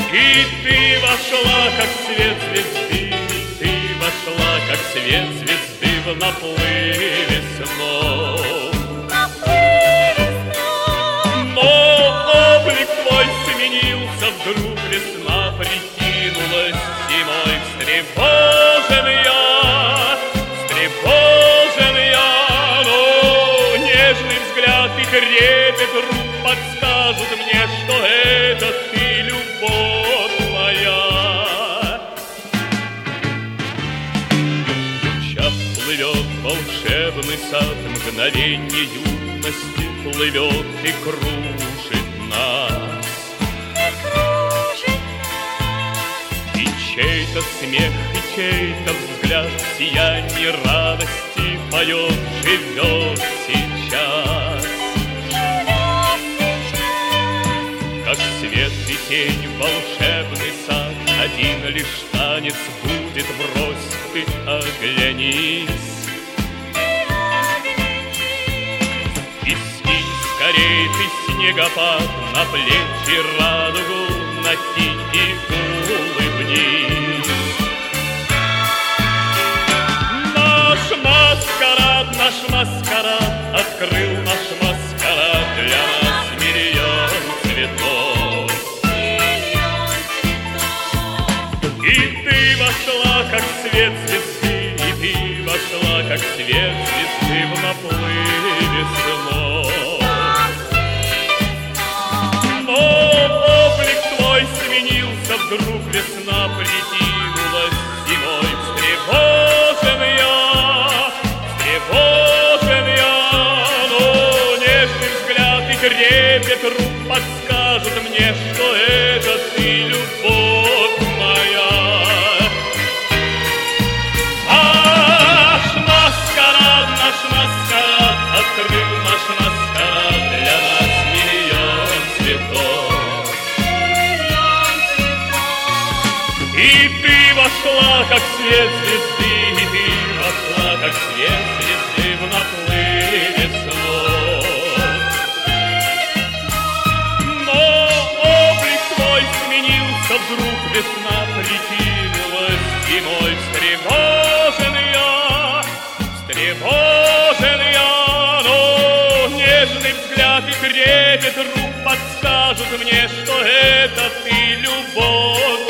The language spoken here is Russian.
И ты вошла, как свет звезды, ты вошла, как свет звезды в наплыве снов. Но облик твой сменился, вдруг весна прикинулась зимой. Встревожен я, но нежный взгляд и трепет рук подскажут мне, что это ты, любовь моя. Час плывет волшебный сад, мгновенье юности плывет и кружит нас. И чей-то смех, и чей-то взгляд, сияние радости поет, живет сейчас. Как свет и тень, волшебный сад, один лишь танец будет, брось ты, оглянись. И скинь скорей ты снегопад, на плечи радугу накинь и улыбнись. Наш маскарад открыл наш маскарад для нас миллион цветов. И ты вошла, как свет звезды, и ты вошла, как свет звезды в наплыве снов. Но облик твой сменился, вдруг весна прикинулась зимой. Встревожен я, но нежный взгляд и трепет рук подскажут мне, что это ты, любовь моя. Наш маскарад открыл наш маскарад для нас миллион цветов. И ты вошла, как свет звезды, и ты вошла, как свет звезды в наплыве снов. Но облик твой сменился, вдруг весна прикинулась зимой. Встревожен я, но нежный взгляд и трепет рук подскажут мне, что это ты, любовь